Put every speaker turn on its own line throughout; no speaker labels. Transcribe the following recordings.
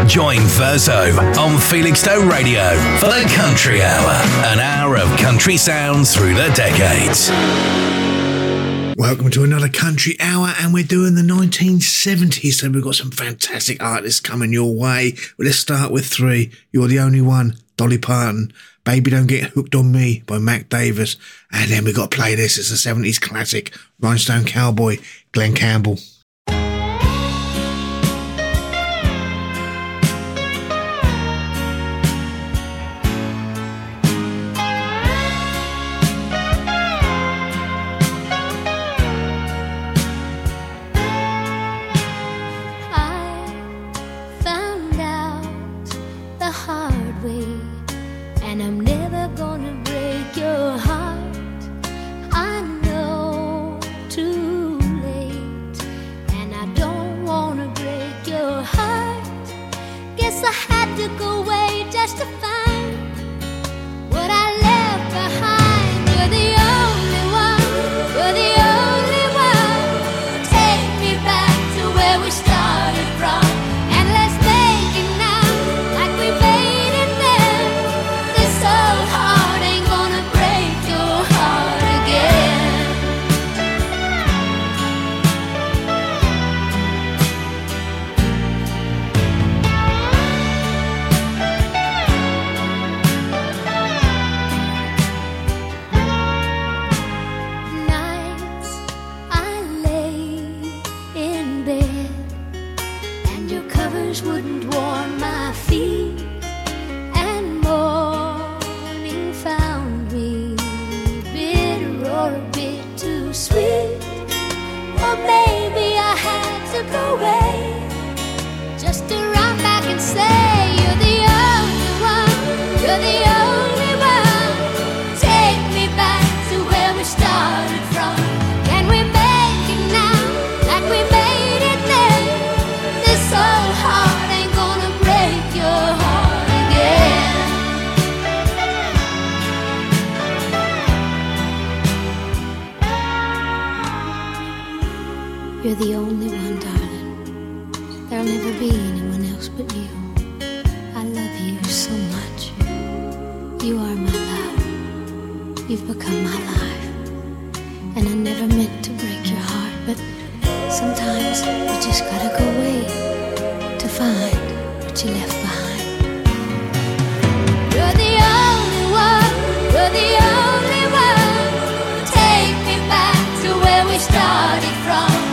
Join Verso on Felixstowe Radio for the Country Hour, an hour of country sounds through the decades.
Welcome to another Country Hour, and we're doing the 1970s, so we've got some fantastic artists coming your way. Well, let's start with three. You're the Only One, Dolly Parton. Baby Don't Get Hooked on Me by Mac Davis. And then we've got to play this. It's a 70s classic, Rhinestone Cowboy, Glen Campbell.
You're the only one, darling. There'll never be anyone else but you. I love you so much. You are my love. You've become my life. And I never meant to break your heart, but sometimes you just gotta go away to find what you left behind. You're the only one. You're the only one. Take me back to where we started from.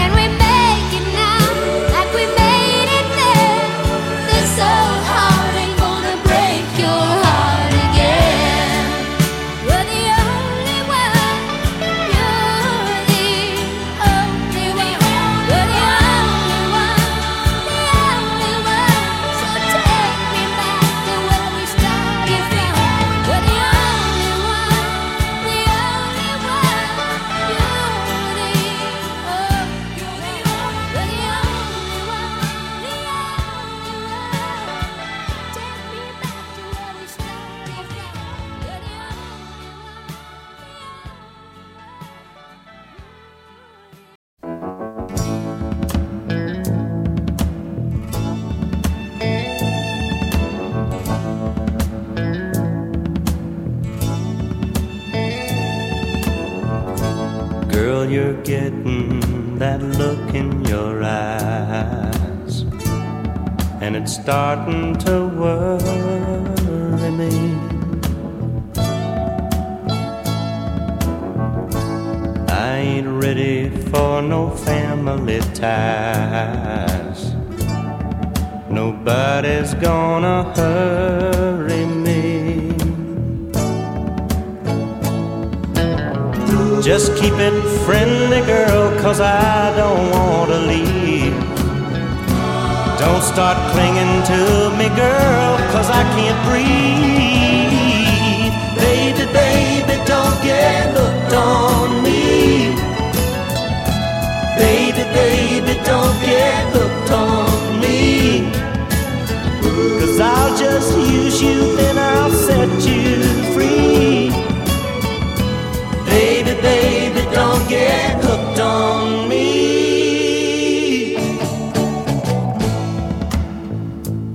You're getting that look in your eyes, and it's starting to worry me. I ain't ready for no family ties. Nobody's gonna hurry me. Just keep it friendly, girl, 'cause I don't want to leave. Don't start clinging to me, girl, 'cause I can't breathe. Baby, baby, don't get hooked on me. Baby, baby, don't get hooked on me. 'Cause I'll just use you, then I'll set you free. Baby, baby, don't get hooked on me.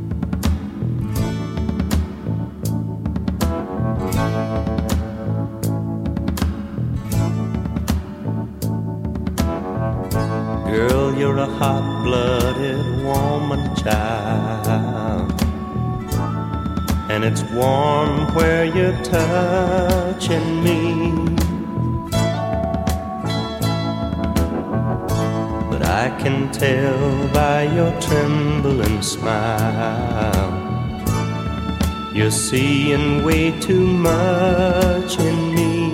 child, and it's warm where you're touching me. But I can tell by your trembling smile you're seeing way too much in me.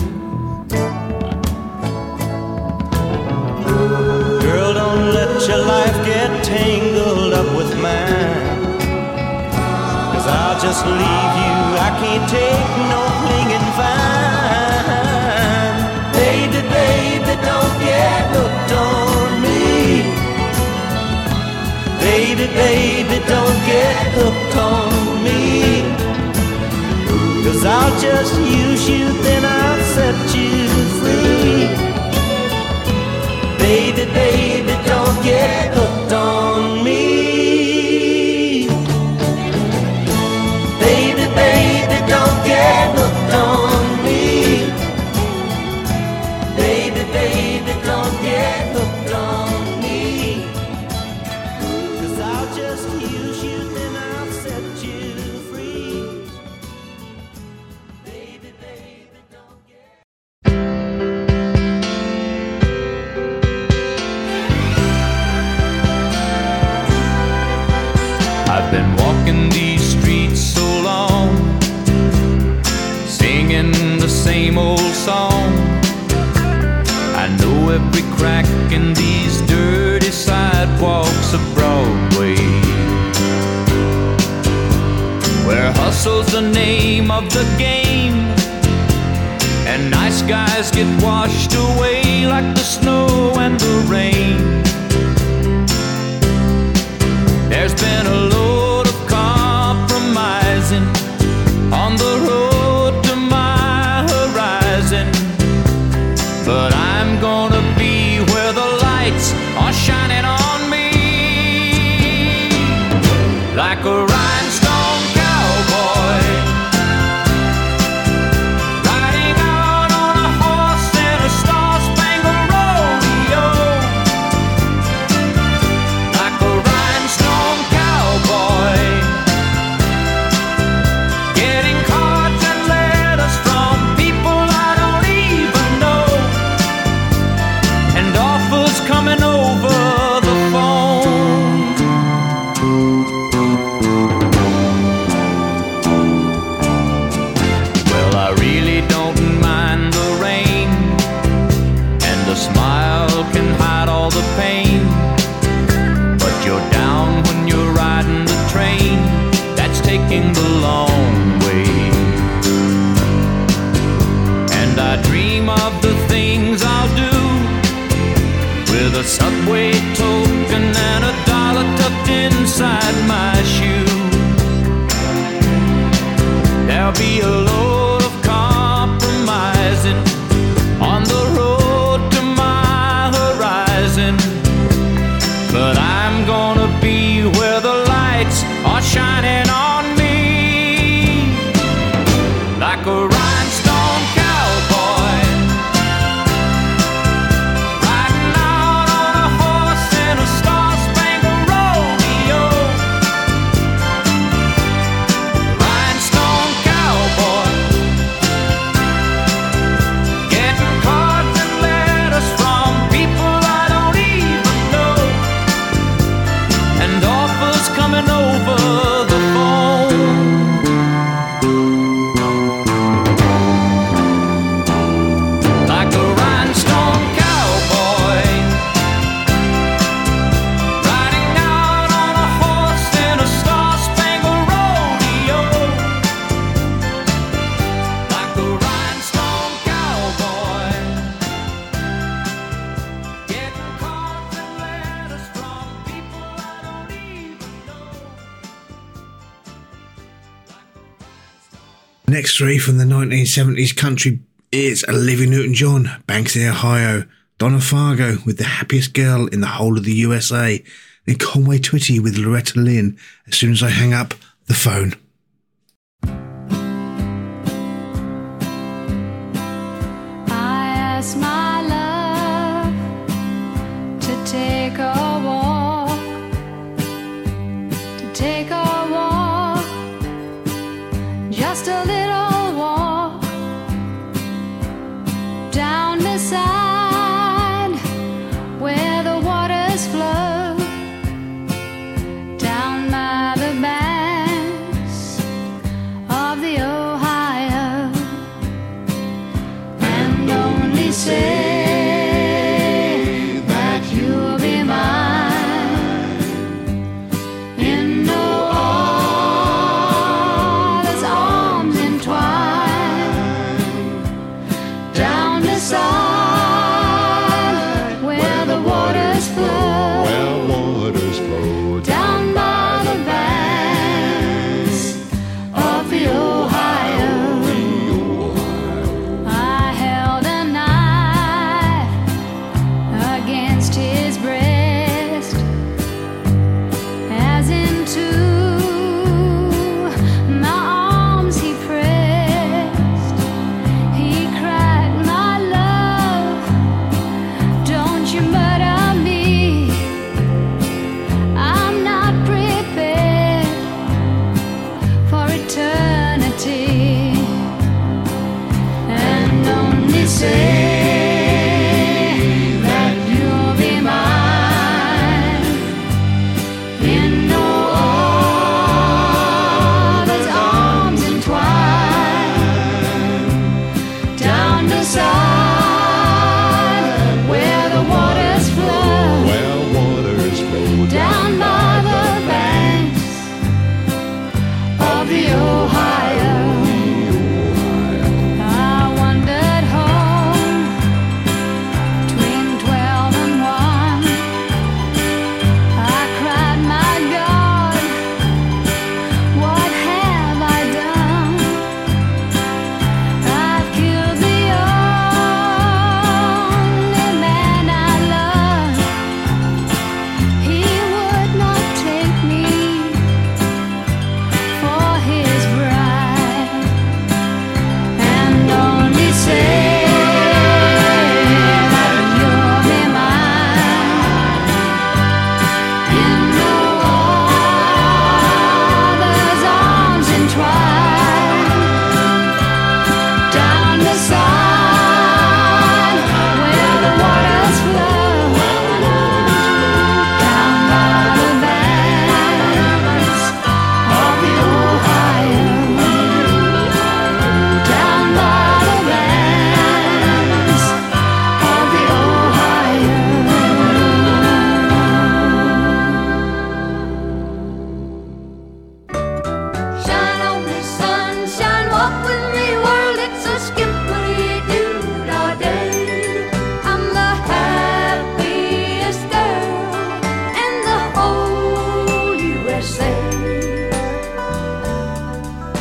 Girl, don't let your life get tangled up with mine, 'cause I'll just leave you, I can't take no clinging fine. Baby, baby, don't get hooked on me. Baby, baby, don't get hooked on me, 'cause I'll just use you, then I'll set you free. Baby, baby, don't get hooked on me. Baby, baby, don't get hooked on me. Baby, baby, don't get hooked on me, 'cause I'll just use you, then I'll set you free. Baby, baby, don't get.
I've been walking these streets so long, singing the same old song. I know every crack in these dirty sidewalks of Broadway, where hustle's the name of the game, and nice guys get washed away like the snow and the rain. There's been a load of compromising on the road to my horizon, but I'm gonna be where the lights are shining on me, like a rhinestone cowboy, riding out on a horse in a star-spangled rodeo, like a rhinestone cowboy, getting cards and letters from people I don't even know, and offers coming over the phone. Well, I really don't mind the rain, and a smile can hide all the pain, but you're down when you're riding the train that's taking the long way. And I dream of the things I'll do with a subway token and a dollar tucked inside my shoe. There'll be a load of compromising on the road to my horizon, but I'm gonna be where the lights are shining on me, like a rhinestone cowboy, riding out on a horse in a star-spangled rodeo, rhinestone cowboy, getting cards and letters from people I don't even know, and offers coming over the phone. Like a rhinestone cowboy, riding out on a horse in a star-spangled rodeo, like a rhinestone cowboy, getting cards and letters from people I don't even know.
Next three from the 1970s country is Olivia Newton-John, Banksy, Ohio, Donna Fargo with The Happiest Girl in the Whole of the USA, and Conway Twitty with Loretta Lynn, As Soon as I Hang Up the Phone.
I asked my love to take a walk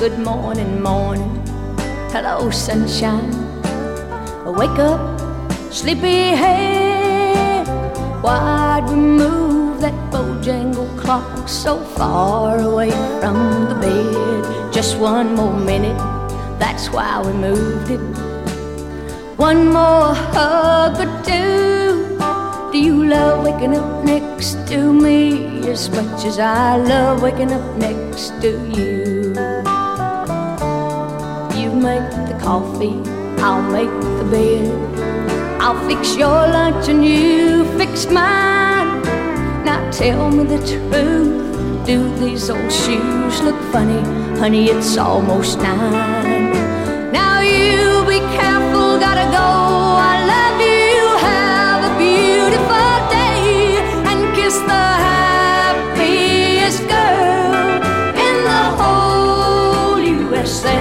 good morning, morning. Hello, sunshine. Wake up, sleepyhead. Why'd we move that Bojangle clock so far away from the bed? Just one more minute, that's why we moved it. One more hug or two. Do you love waking up next to me as much as I love waking up next to you? You make the coffee, I'll make the bed. I'll fix your lunch and you fix mine. Now tell me the truth, do these old shoes look funny? Honey, it's almost 9. Now you be careful, gotta go. I love you. Have a beautiful day and kiss the happiest girl in the whole USA.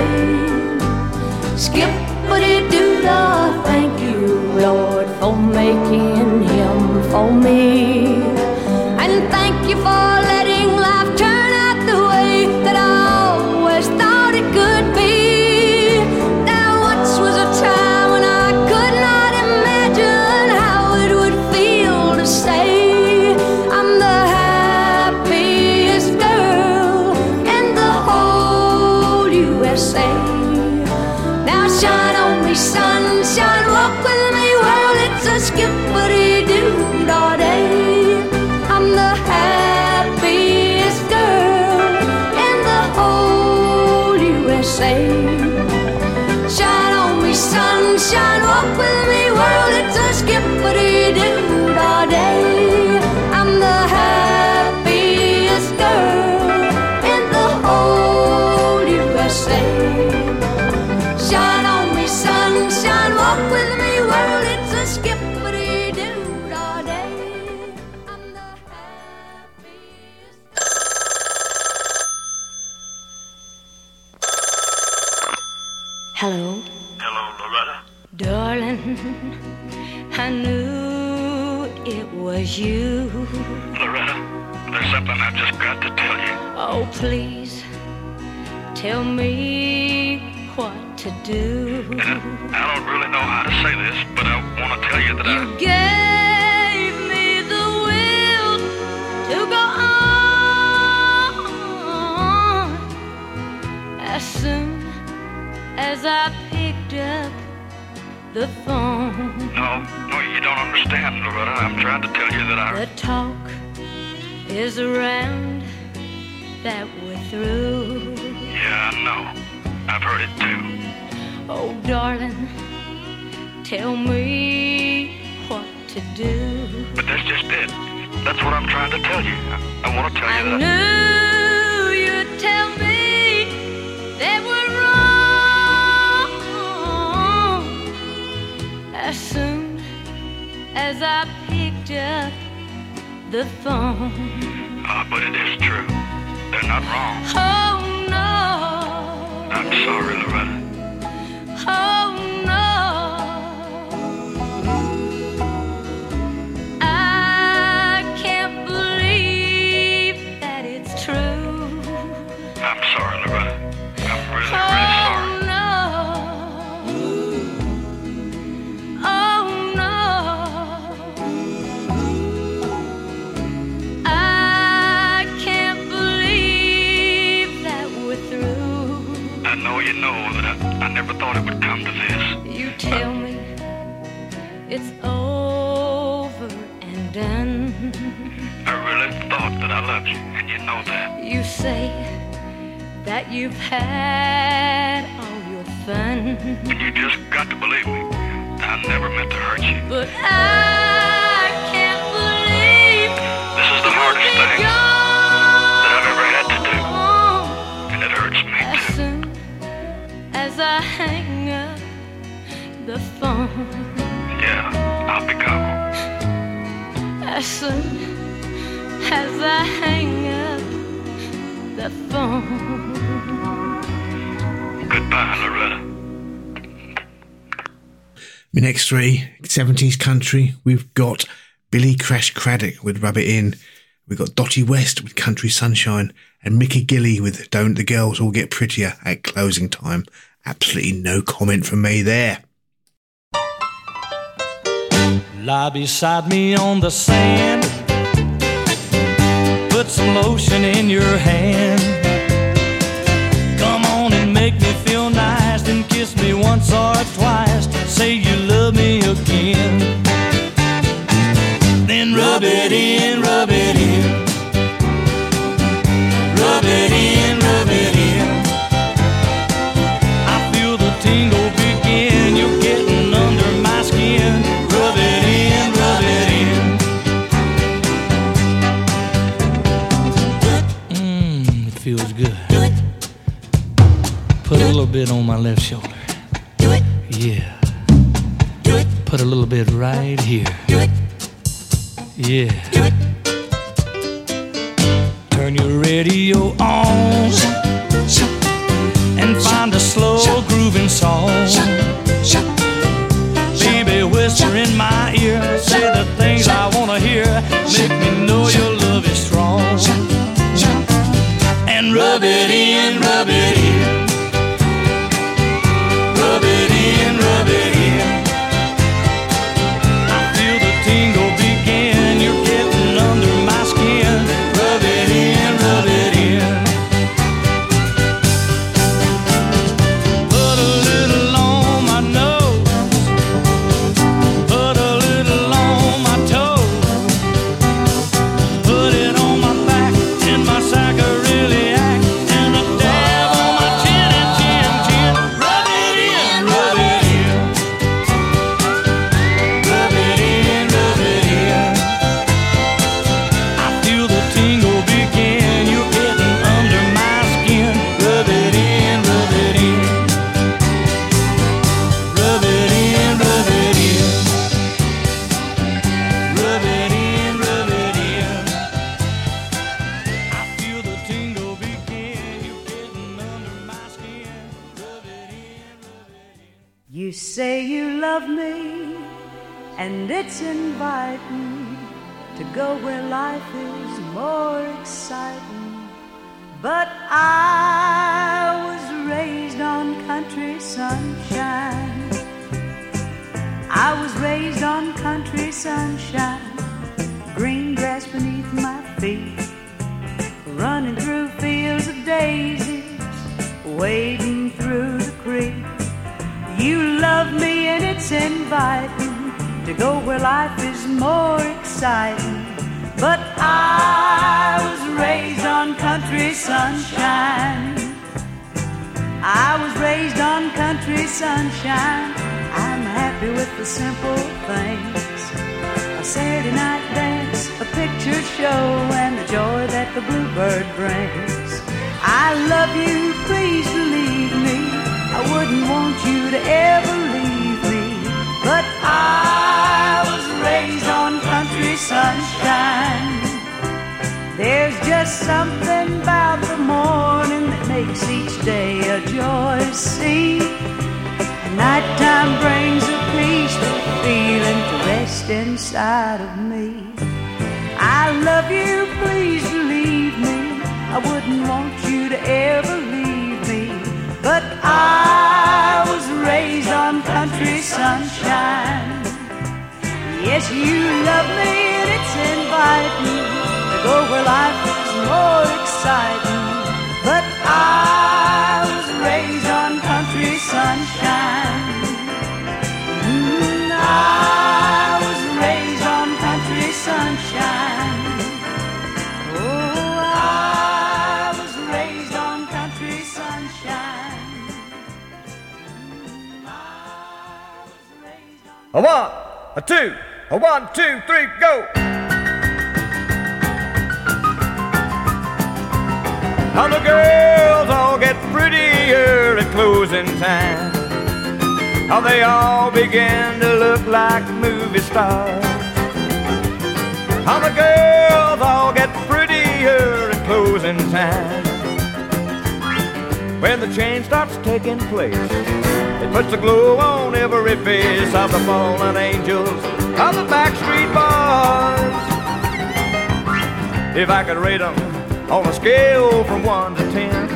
Skip-a-dee-doo-dah, thank you, Lord, for making him for me. And thank you for letting life turn out the way that I always thought it could be. Now once was a time when I could not imagine how it would feel to say I'm the happiest girl in the whole USA. Now shine on me, sunshine, walk with me, world, it's a skip-a-dee-doo-dah day. I'm the happiest girl in the whole USA. Shine on me, sunshine, walk with me, world, it's a skip-a-dee-doo-dah day. I'm the happiest girl in the whole USA. Shine on me, sunshine, walk with me, world, it's a skip-a-dee-doo-dah day. I'm the happiest. Hello.
Hello, Loretta.
Darling, I knew it was you.
Loretta, there's something I've just got to tell you.
Oh, please, tell me what to do.
And I don't really know how to say this, but I want to tell you that
You gave me the will to go on. As soon as I picked up the phone,
No, you don't understand, Loretta. I'm trying to tell you that
the talk is around that we're through.
Yeah, I know. I've heard it too.
Oh, darling, tell me what to do.
But that's just it. That's what I'm trying to tell you. I want to tell
I
you that.
knew you'd tell me that we're wrong. As soon as I picked up the phone.
But it is true. They're not wrong.
Oh, no.
I'm sorry, Loretta.
Oh, no. I can't believe that it's true.
I'm sorry, Loretta. I'm really,
Oh,
really sorry.
no. Oh, no. I can't believe that we're through.
I know you know that I never thought it would come to this.
You tell me it's over and done.
I really thought that I loved you, and you know that.
You say that you've had all your fun,
And you just got to believe me. I never meant to hurt you.
but I can't believe
This is the hardest
you'll be
thing
gone.
that I've ever had to do. And it hurts me
As
too.
soon as I hang up the phone,
Yeah, I'll be gone.
as soon as I hang up the phone.
Goodbye, Loretta.
My next three, 70s country, we've got Billy Crash Craddock with Rub It In. We've got Dottie West with Country Sunshine. And Mickey Gilley with Don't the Girls All Get Prettier at closing time. Absolutely no comment from me there.
Lie beside me on the sand, put some lotion in your hand. Come on and make me feel nice, then kiss me once or twice. Say you love me again. Then rub it in, rub it in. Rub it in, rub it in. I feel the tingle begin. You're getting under my skin. Rub it in, rub it in. It feels good. Put a little bit on my left shoulder. Yeah. Put a little bit right here. Yeah. Turn your radio on and find a slow grooving song. Baby, whisper in my ear, say the things I wanna hear. Make me know your love is strong. And rub it in, rub it in. Rub it in, rub it in. I feel the tingle begin. You're getting under my skin. Rub it in, rub it in. Put a little on my nose. Put a little on my toes. Put it on my back and my sack of really act. And a dab on my chin and chin, chin. Rub it in, rub it in. Rub it in, rub it in. I feel the tingle begin. You're getting under my skin. Rub it in, rub it in. Rub it in, rub it in. Rub it in, rub it in. I feel the tingle begin. You're getting under my skin. Rub it in, rub it in.
You say you love me, and it's inviting to go where life is more exciting. But I was raised on country sunshine. I was raised on country sunshine. Green grass beneath my feet, running through fields of daisies, wading through the creek. You love me and it's inviting to go where life is more exciting. But I was raised on country sunshine. I was raised on country sunshine. I'm happy with the simple things. A Saturday night dance, a picture show, and the joy that the bluebird brings. I love you, please believe me. I wouldn't want you to ever leave me. But I was raised on country sunshine. There's just something about the morning that makes each day a joyous scene. And nighttime brings a peaceful feeling to rest inside of me. I love you, please believe me. I wouldn't want you to ever leave me. But I was raised on country sunshine. Yes, you love me and it's inviting to go where life is more exciting. But I was raised on country sunshine. I was raised on country sunshine. Oh, I was raised on country sunshine.
A one, a two, a 1, 2, 3, go! How the girls all get prettier at closing time. How they all begin to look like movie stars. How the girls all get prettier at closing time. When the change starts taking place, it puts a glow on every face of the fallen angels of the backstreet boys. If I could rate them on a scale from 1 to 10.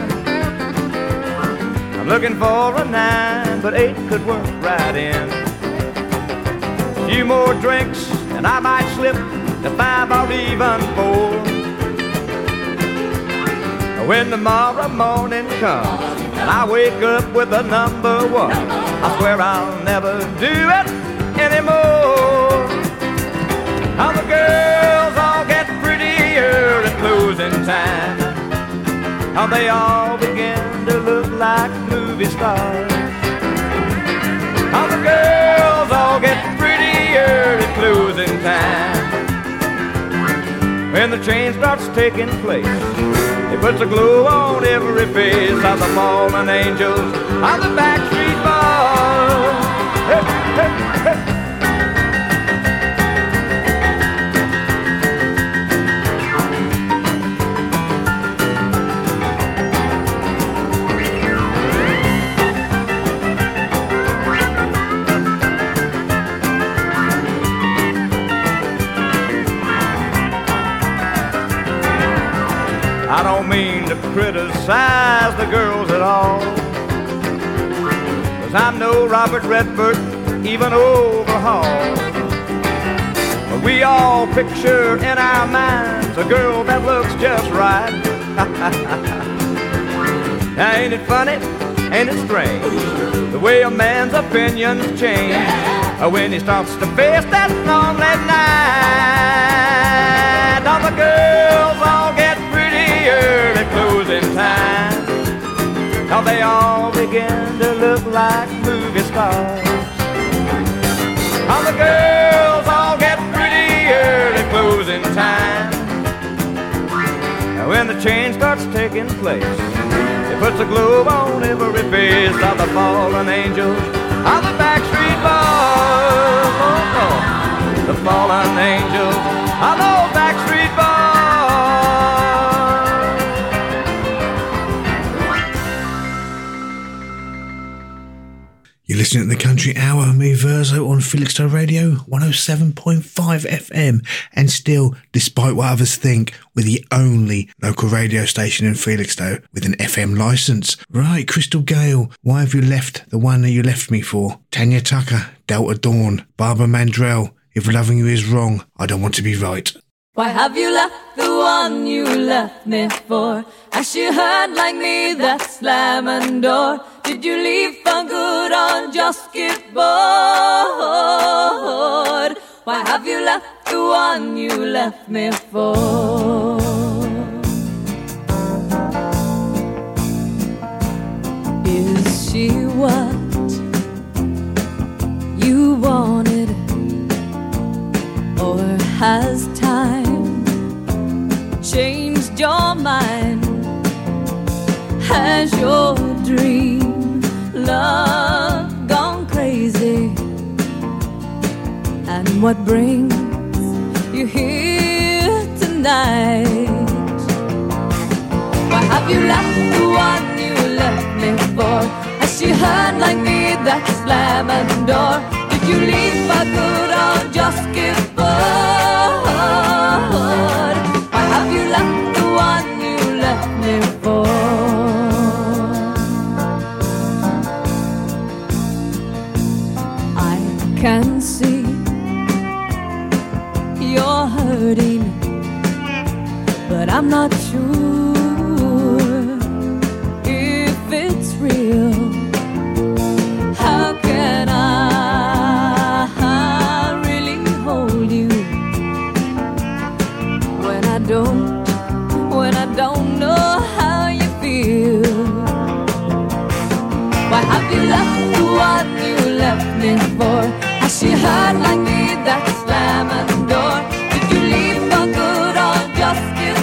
I'm looking for a 9, but 8 could work right in. A few more drinks and I might slip to 5 or even 4. When tomorrow morning comes and I wake up with a number 1, I swear I'll never do it anymore. How the girls all get prettier at closing time. How they all begin to look like movie stars. How the girls all get prettier at closing time. When the change starts taking place, it puts a glow on every face of the fallen angels on the Backstreet Boys. Hey, hey, hey. I don't mean to criticize the girls at all, 'cause I'm no Robert Redford, even Overhaul. But we all picture in our minds a girl that looks just right. Now ain't it funny, ain't it strange, the way a man's opinions change when he starts to face that lonely night. All the girls all get at closing time. Now they all begin to look like movie stars. How the girls all get prettier at closing time. Now when the change starts taking place, it puts a glow on every face of the fallen angels of the Backstreet Boys. Oh, oh. The fallen angels of those Backstreet Boys.
You're listening to the Country Hour, me Verzo on Felixstowe Radio 107.5 FM, and still, despite what others think, we're the only local radio station in Felixstowe with an FM licence. Right, Crystal Gale, why have you left the one that you left me for? Tanya Tucker, Delta Dawn, Barbara Mandrell, if loving you is wrong, I don't want to be right.
Why have you left the one you left me for? Has she heard like me that slamming door? Did you leave for good or just get bored? Why have you left the one you left me for? Is she what you wanted? Or has time changed your mind? Has your dream love gone crazy? And what brings you here tonight? Why have you left the one you left me for? Has she heard like me that slamming door? Did you leave for good or just give bored? Why have you left the one you left me for? I can see you're hurting, but I'm not sure if it's real. How can I really hold you when I don't know how you feel? Why have you left the one you left me for? Has she heard like me that slamming door? Did you leave for good or just get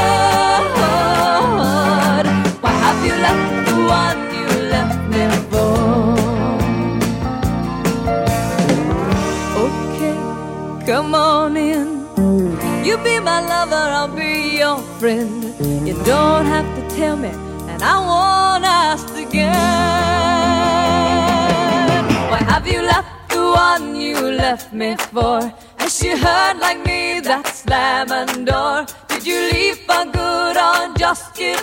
bored? Why have you left the one you left me for? Okay, come on in. You be my lover, I'll be your friend. You don't have to tell me, and I won't ask again. Why have you left the one you left me for? Has she heard like me that slamming door? Did Did you leave for good or just get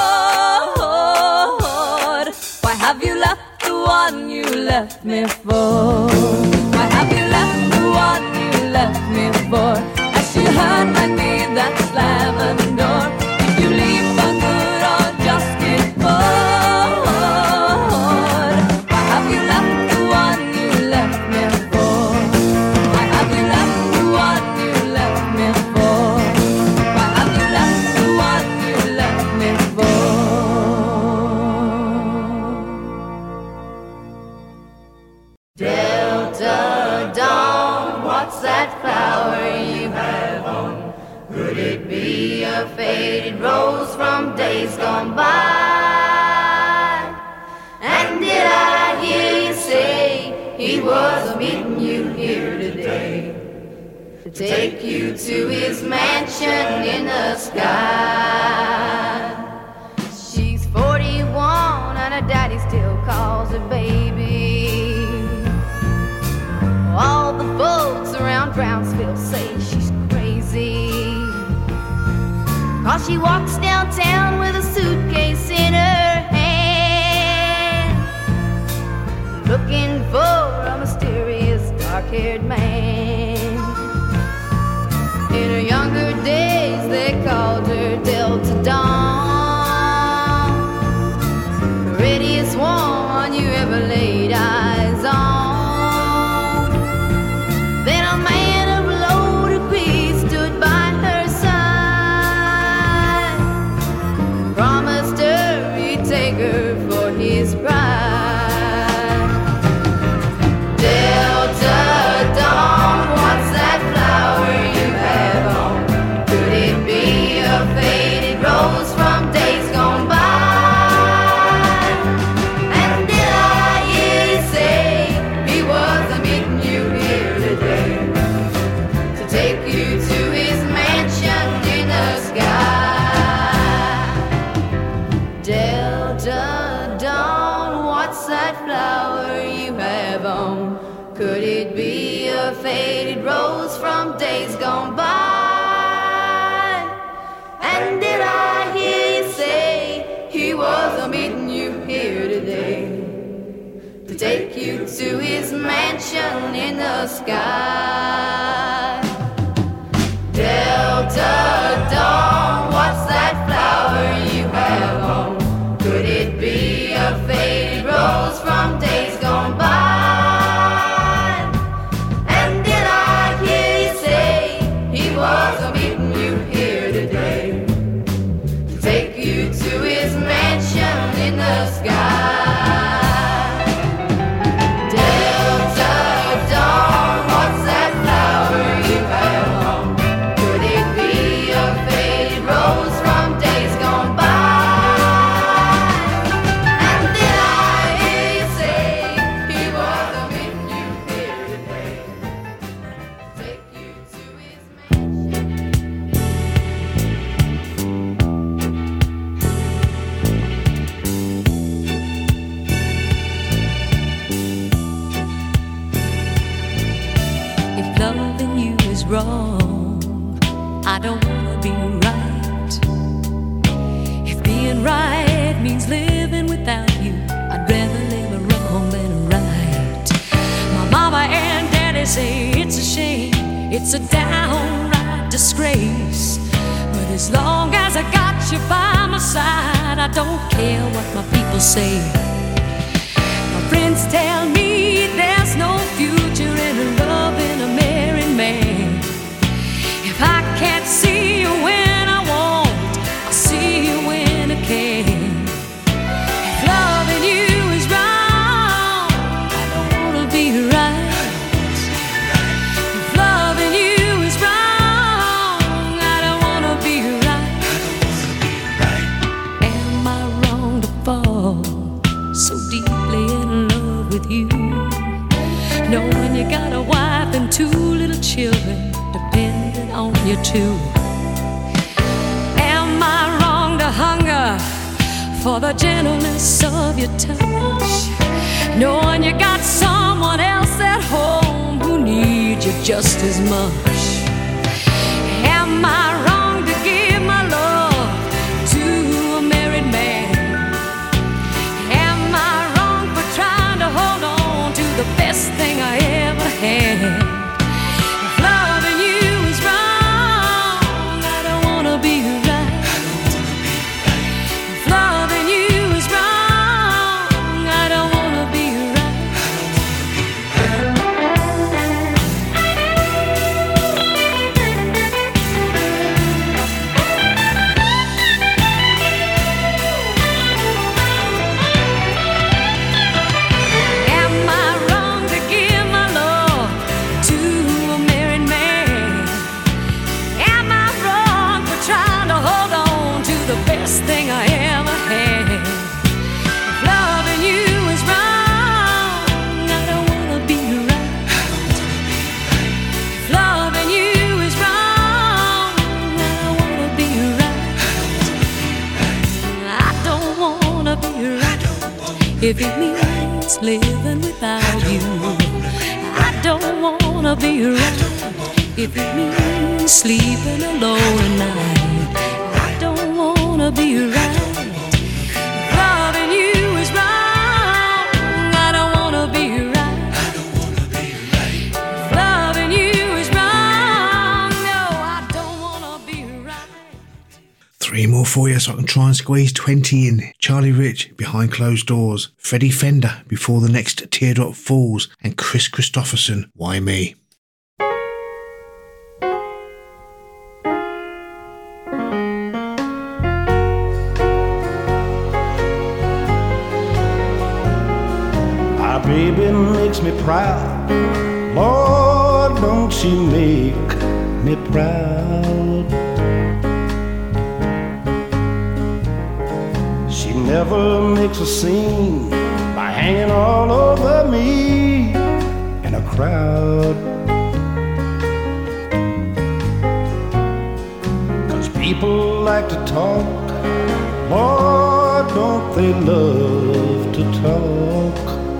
bored? Why have you left the one you left me for? Why have you left the one you left me for? As she heard like me that slamming door. Did you leave for good or just get bored? Why have you left the one you left me for? Why have you left the one you left me for? Why have you left the one you left me for? Delta Dawn, what's that flower you have on? Could it be a faded rose from days gone by? And did I hear you say he was meeting you here today to take you to his mansion in the sky? She's 41 and her daddy still calls her baby. All the folks around Brownsville say she's crazy, 'cause she walks downtown with a suitcase in her hand, looking for a mysterious dark-haired man. In her younger days they called her Delta Dawn, the readiest one you ever laid eyes on. Then a man of low degree stood by her side, promised her he'd take her for his bride. Delta Dawn, what's that flower you have on? Could it be a faded rose from days gone by? And did I hear you say he was meeting you here today to take you to his mansion in the sky? Delta Dawn, what's that flower you have on? Could it be a faded rose from days gone by? And did I hear you say he was meeting you here today to take you to his mansion in the sky? Delta Dawn, what's that flower you have on? Could it be a faded rose from days gone by? And did I hear you say he was meeting you here today to take you to his mansion in the sky? Delta Dawn, what's that flower you have on? Could it be a faded rose from days gone by? And did I hear you say he was meeting you here today to take you to his
If loving you is wrong, I don't wanna be right. If being right means living without you, I'd rather live wrong than right. My mama and daddy say it's a shame, it's a downright disgrace. But as long as I got you by my side, I don't care what my people say. My friends tell me there's no future in loving a married man. If I can't see you when I want, I'll see you when I can. If loving you is wrong, I don't wanna be right. If loving you is wrong, I don't wanna be right. Am I wrong to fall so deeply in love with you, knowing you got a wife and 2 little children depending on you too? Am I wrong to hunger for the gentleness of your touch, knowing you got someone else at home who needs you just as much? Am I wrong to give if it means living without you. I don't wanna be right if it means sleeping alone at night. I don't wanna be right. Loving you is wrong. I don't wanna be right. Loving you is wrong. No, I don't wanna be right.
3 more for you so I can try and squeeze 20 in. Charlie Rich, Behind Closed Doors. Freddie Fender, Before the Next Teardrop Falls. And Chris Christopherson, Why Me?
My baby makes me proud. Lord, don't she make me proud. She never makes a scene by hanging all over me in a crowd. 'Cause people like to talk, Lord, don't they love to talk.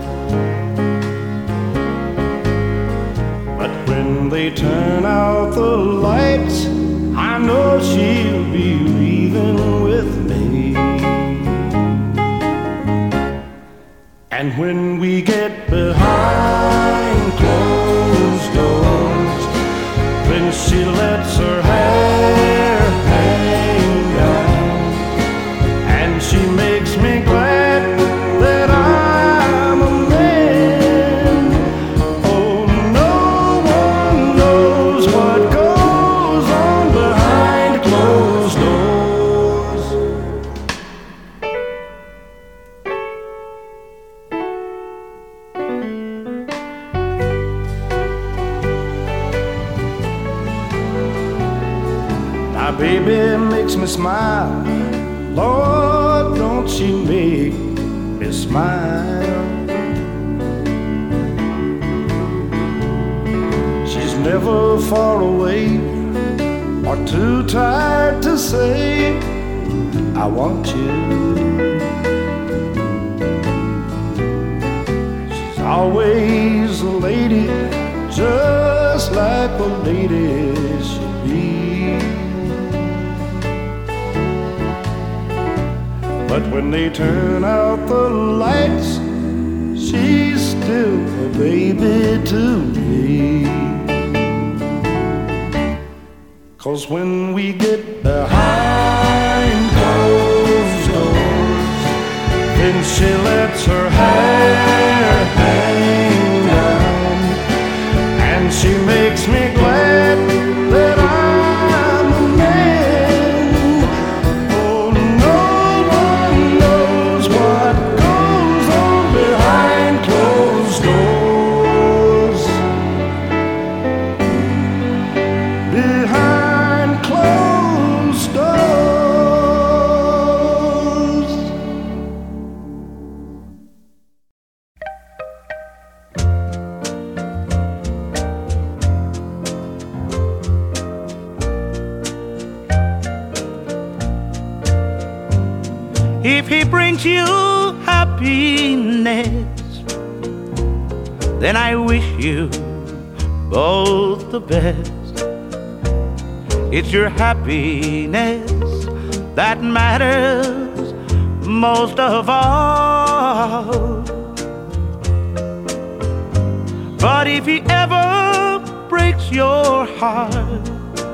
But when they turn out the lights, I know she'll be leaving with me. And when we get behind closed doors, when she lets her hair hang down, and she makes me glad that I'm a man. Oh, no one knows what goes on behind closed doors. My baby makes me smile. Lord, don't she make me smile. She's never far away or too tired to say, I want you. She's always a lady, just like a lady should be. But when they turn out the lights, she's still a baby to me. 'Cause when we get behind closed doors, then she lets her hair hang down, and she makes me glad that I'm a man. Oh, no one knows what goes on behind closed doors. Behind closed doors.
If he brings you happiness, then I wish you both the best. It's your happiness that matters most of all. But if he ever breaks your heart,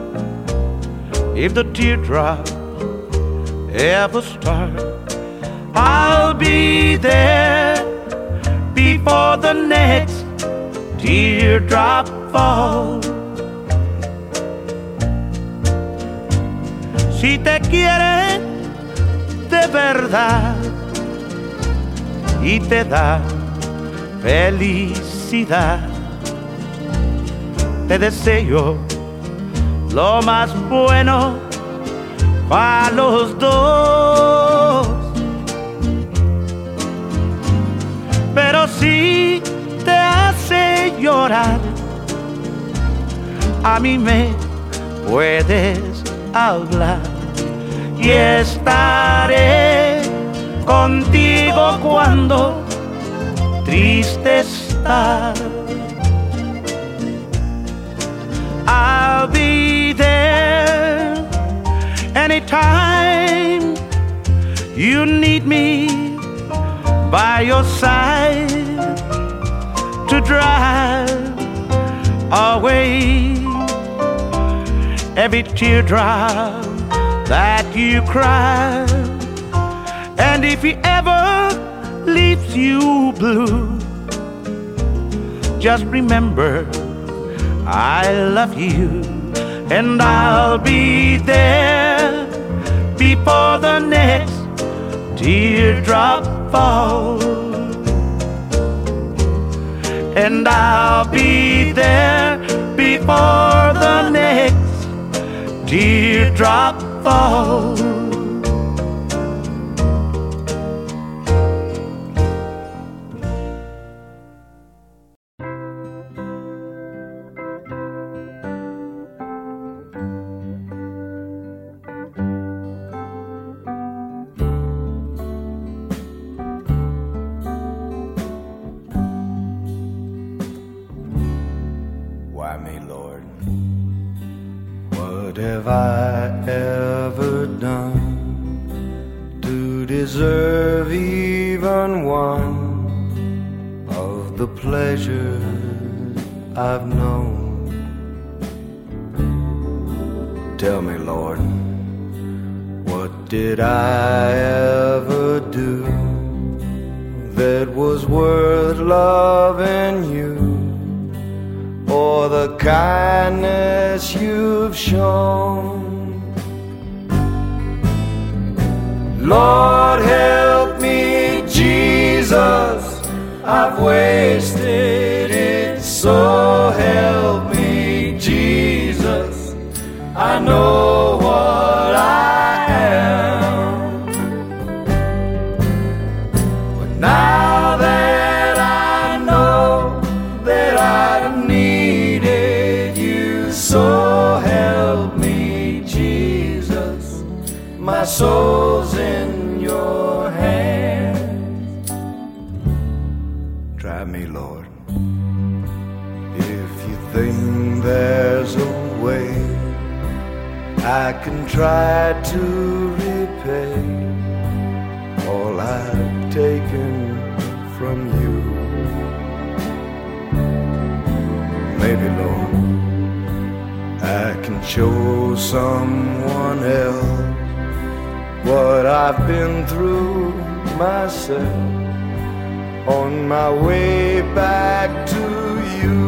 if the teardrops ever start, I'll be there before the next teardrop falls. Si te quiere de verdad y te da felicidad, te deseo lo más bueno para los dos. Pero si te hace llorar, a mí me puedes hablar y estaré contigo cuando triste estar. I'll be there anytime you need me by your side to drive away every teardrop that you cry. And if he ever leaves you blue, just remember I love you, and I'll be there before the next teardrop falls. And I'll be there before the next teardrop falls.
What have I ever done to deserve even one of the pleasures I've known? Tell me, Lord, what did I ever do that was worth loving you? For the kindness you've shown. Lord, help me, Jesus, I've wasted it. So help me, Jesus, I know what I am. But now that I know that I've needed you, so help me, Jesus, my soul's in your hands. Try me, Lord, if you think there's a way I can try to repay all I've taken from you. Maybe, Lord, I can show someone else what I've been through myself on my way back to you.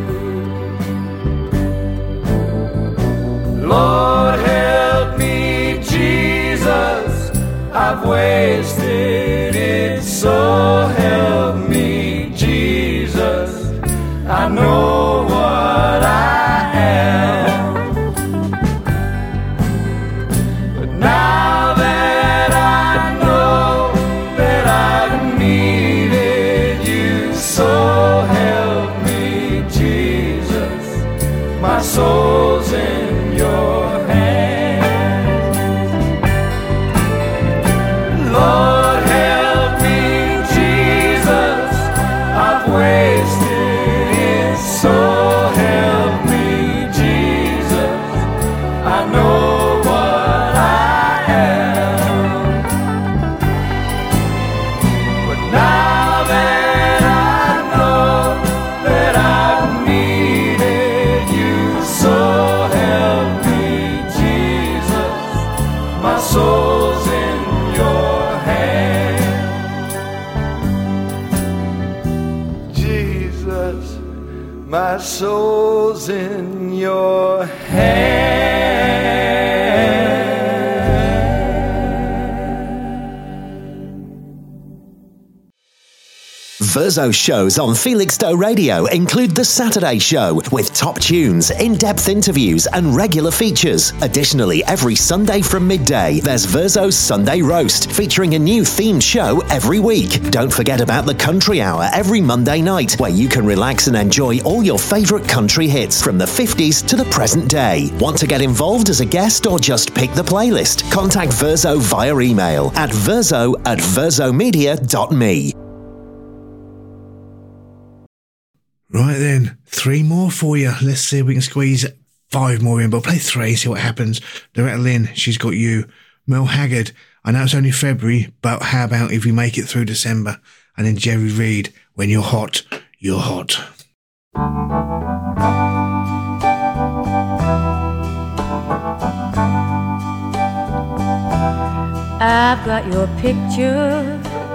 Lord, help me, Jesus, I've wasted it. So help me, Jesus, I know what I am. But now that I know that I've needed you, so help me, Jesus, my soul's in your hands. Lord, help me, Jesus, I've wasted it. So help me, Jesus, I know what I am. But now that I know that I've needed you, so help me, Jesus, my soul's in your hands. Jesus, my soul's in your hands.
Verzo shows on Felixstowe Radio include The Saturday Show with top tunes, in-depth interviews and regular features. Additionally, every Sunday from midday, there's Verzo's Sunday Roast, featuring a new themed show every week. Don't forget about the Country Hour every Monday night, where you can relax and enjoy all your favourite country hits from the 50s to the present day. Want to get involved as a guest or just pick the playlist? Contact Verzo via email at verzo@verzomedia.me.
Right then, 3 more for you. Let's see if we can squeeze 5 more in, but play 3, see what happens. Loretta Lynn, She's Got You. Mel Haggard, I know it's only February, but how about if we make it through December? And then Jerry Reed, When You're Hot, You're Hot.
I've got your picture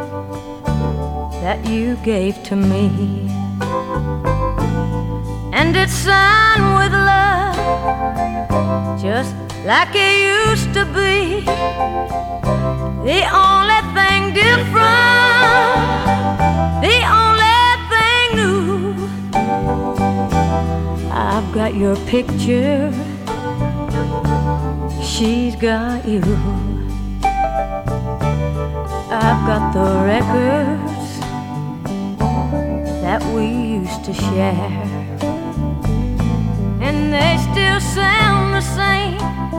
that you gave to me, and it's signed with love, just like it used to be. The only thing different, the only thing new, I've got your picture, she's got you. I've got the records that we used to share, and they still sound the same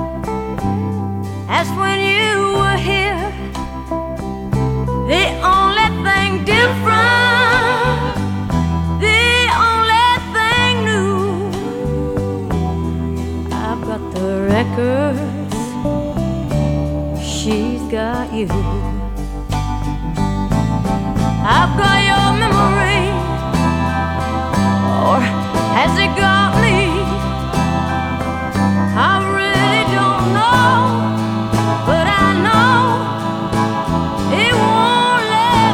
as when you were here. The only thing different, the only thing new, I've got the records, she's got you. I've got your memory, or has it got me? I really don't know, but I know it won't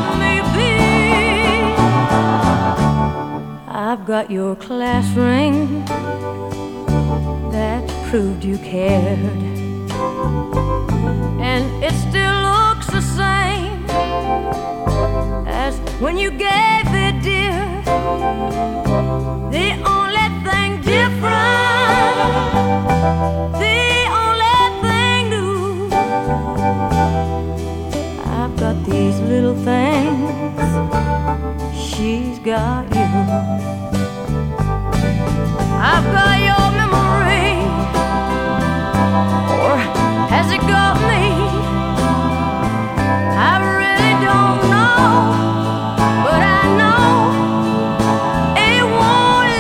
let me be. I've got your class ring that proved you cared, and it still looks the same as when you gave it, dear. The only thing different, the only thing new, I've got these little things, she's got you. I've got your memory, or has it got me? I really don't know, but I know it won't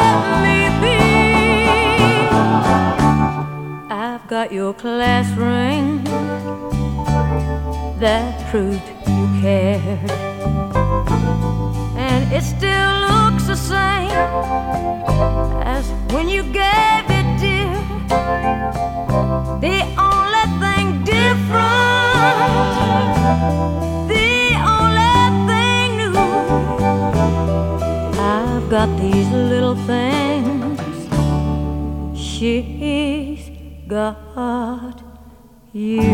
let me be. I've got your class ring that proved you cared, and it still looks the same as when you gave it, dear. The only thing different, the only thing new, I've got these little things, she's got you.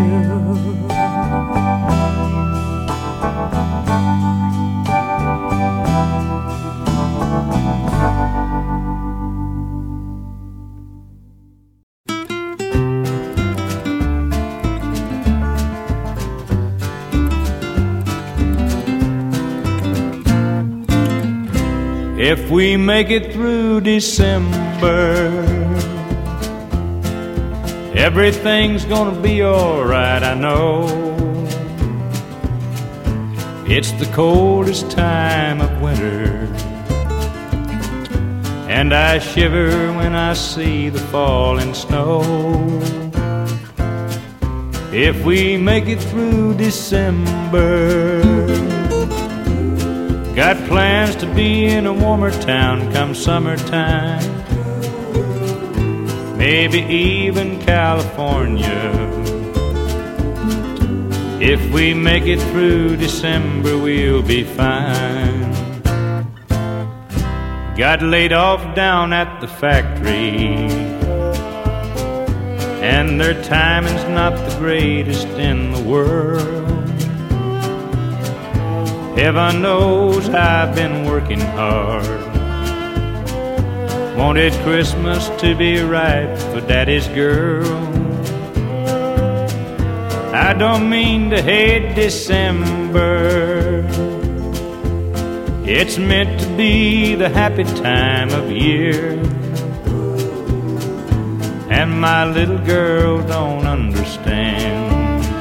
If we make it through December, everything's gonna be alright, I know. It's the coldest time of winter, and I shiver when I see the falling snow. If we make it through December, got plans to be in a warmer town come summertime, maybe even California. If we make it through December, we'll be fine. Got laid off down at the factory, and their timing's not the greatest in the world. Heaven knows I've been working hard. Wanted Christmas to be right for Daddy's girl. I don't mean to hate December. It's meant to be the happy time of year. And my little girl don't understand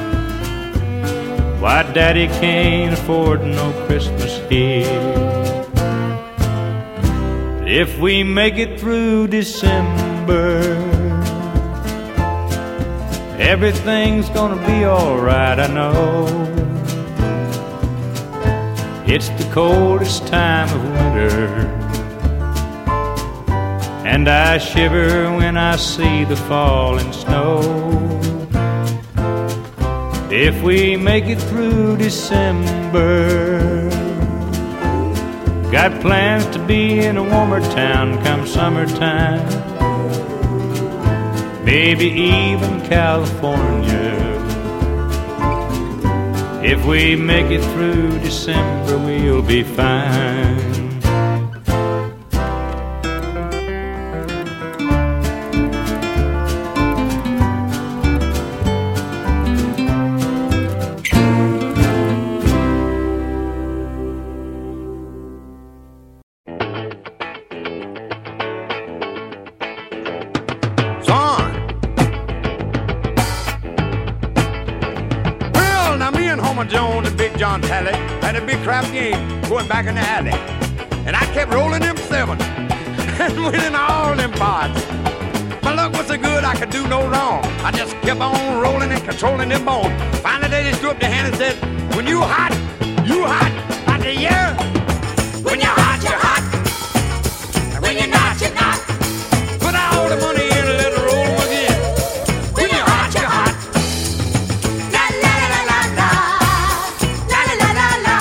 why Daddy can't afford no Christmas here. If we make it through December, everything's gonna be alright, I know. It's the coldest time of winter, and I shiver when I see the falling snow. If we make it through December, got plans to be in a warmer town come summertime, maybe even California. If we make it through December, we'll be fine.
Going back in the alley, and I kept rolling them sevens and winning all them parts. My luck was so good I could do no wrong. I just kept on rolling and controlling them bones. Finally they just threw up their hand and said, when you hot, you hot. I said, yeah. When you're hot, you're hot. And when you're not, you're not. Put all the money in and let it roll again. When you're hot, you're hot. La la la la la. La la la la la.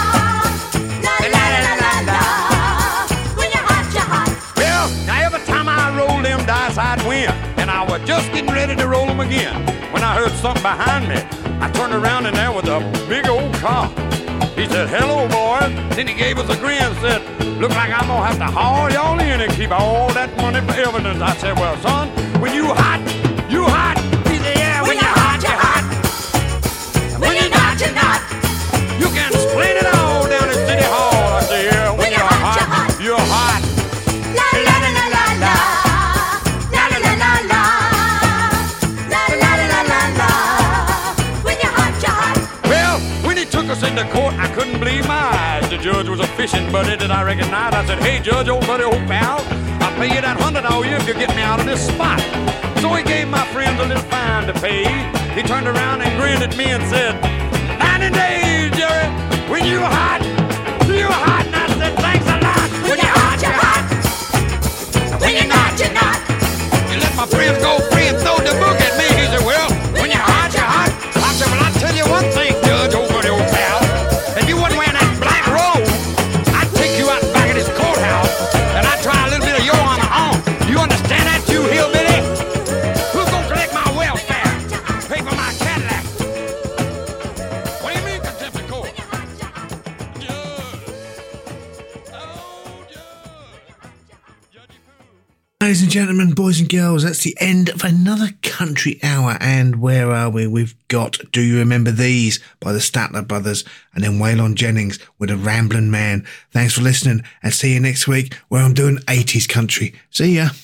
I'd win, and I was just getting ready to roll them again when I heard something behind me. I turned around and there was a big old cop. He said, hello, boys. Then he gave us a grin and said, look like I'm gonna have to haul y'all in and keep all that money for evidence. I said, well, son, when you hot, you hot. He said, yeah, when you're hot, you're hot. When you're not, you're not. You can explain it all down at City Hall. I said, yeah, when you're hot, you're hot. La la la la la la. Took us into court, I couldn't believe my eyes. The judge was a fishing buddy that I recognized. I said, hey, Judge, old buddy, old pal, I'll pay you that $100 all you if you get me out of this spot. So he gave my friends a little fine to pay. He turned around and grinned at me and said, 90 days, Jerry, when you hot, you hot. And I said, thanks a lot. When you're hot, you're hot. When you're not, you're not. You let my friends go free and throw the book at me. He said, well, when you're hot, you're hot. I said, well, I'll tell you one thing, Judge, old buddy, old pal. If you wasn't wearing that black robe, I'd take you out back of this courthouse and I'd try a little bit of your honor on. You understand that, you hillbilly? Who's gonna collect my welfare? Pay for my Cadillac? What do you mean, contempt of court?
Ladies and gentlemen, boys and girls, that's the end of another country hour. And where are we? We've got Do You Remember These by the Statler Brothers, and then Waylon Jennings with A Ramblin' Man. Thanks for listening, and see you next week where I'm doing 80s country. See ya.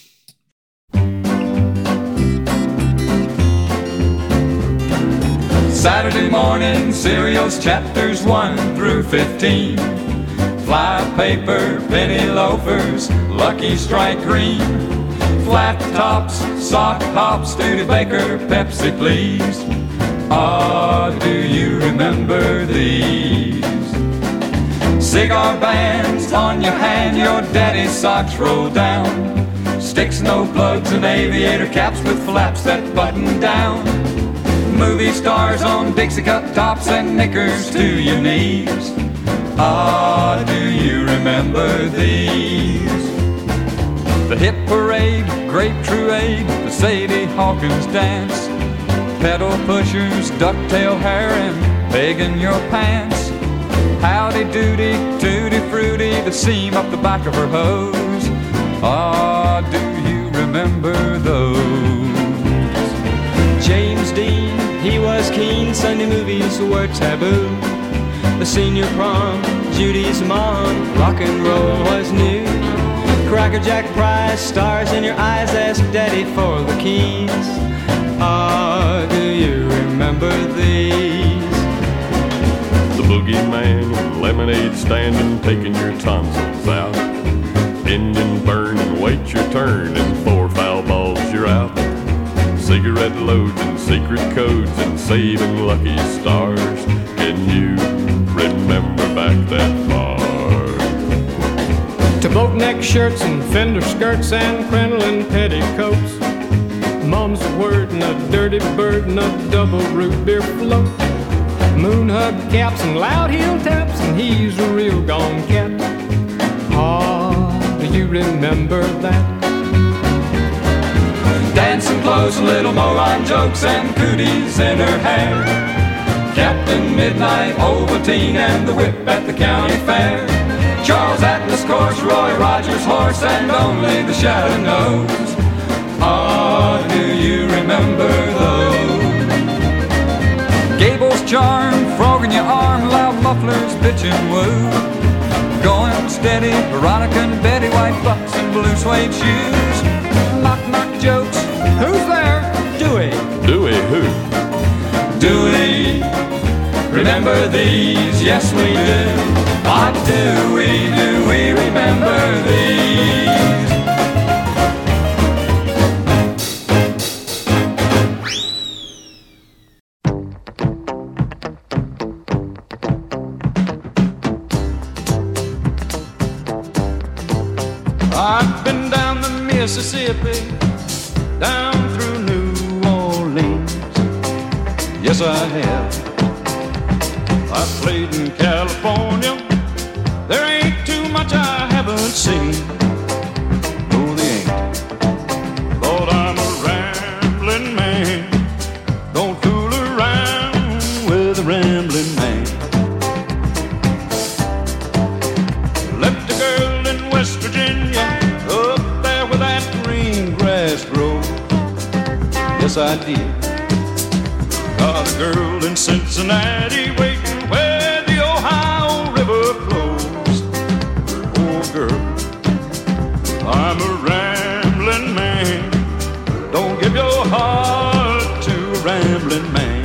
Saturday morning serials, chapters 1 through 15. Fly paper, penny loafers, Lucky Strike green. Flat tops, sock hops, Studebaker, Pepsi please. Ah, do you remember these? Cigar bands on your hand, your daddy's socks rolled down. Sticks, no plugs, and aviator caps with flaps that button down. Movie stars on Dixie cup tops and knickers to your knees. Ah, do you remember these? The hit parade, grape truade, the Sadie Hawkins dance. Pedal pushers, ducktail hair, and begging your pants. Howdy doody, tutti fruity, the seam up the back of her hose. Ah, do you remember those?
James Dean, he was keen, Sunday movies were taboo. The senior prom, Judy's mom, rock and roll was new. Cracker Jack prize, stars in your eyes, ask daddy for the keys. Ah, do you remember these?
The boogeyman, lemonade standing, taking your tonsils out. Engine burn and wait your turn, and 4 foul balls you're out. Cigarette loads and secret codes and saving lucky stars. Can you remember back that far?
To boat neck shirts and fender skirts and crinoline petticoats. Mom's word and a dirty bird and a double root beer float. Moon hug caps and loud heel taps, and he's a real gone cat. Ah, do you remember that?
Dancing clothes, little moron jokes, and cooties in her hair. Captain Midnight, Ovaltine, and the whip at the county fair. Charles Atlas course, Roy Rogers horse, and only the shadow knows. Ah, do you remember those?
Gable's charm, frog in your arm, loud mufflers, bitch and woo. Going steady, Veronica and Betty, white bucks and blue suede shoes. Knock knock jokes, who's there? Dewey.
Dewey who?
Dewey, remember these? Yes we do. What do we remember these?
I've been down the Mississippi, down through New Orleans. Yes, I have. I've played in California. There ain't too much I haven't seen. No, they ain't. Lord, I'm a rambling man. Don't fool around with a rambling man. Left a girl in West Virginia, up there where that green grass grows. Yes, I did. Got a girl in Cincinnati waiting where the Ohio River flows. Oh, girl, I'm a rambling man. Don't give your heart to a rambling man.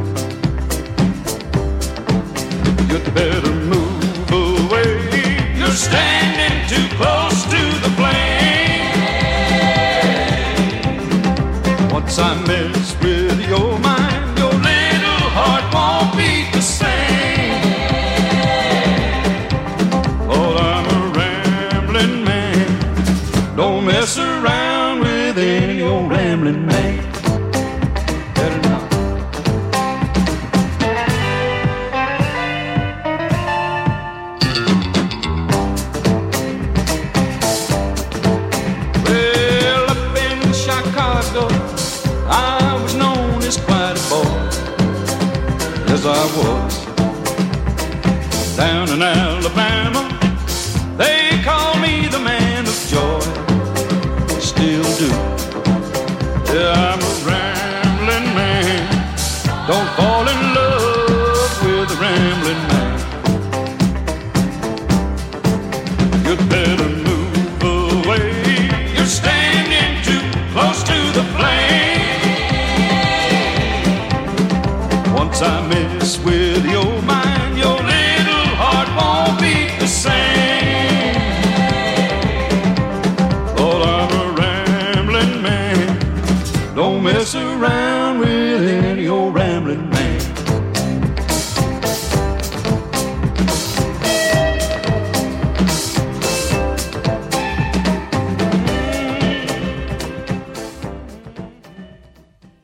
You'd better move away. You're standing too close to the flame. Once I mess with your mind, your little heart won't beat the same. Lord, I'm a rambling man. Don't mess around with any old rambling man. Better not. Well, up in Chicago, I was known as quite a boy. Yes, I was. Down in Alabama, they call me the man of joy. Still do. Yeah, I'm a rambling man. Don't fall in love with a rambling man. You'd better move away. You're standing too close to the flame. Once I mess with your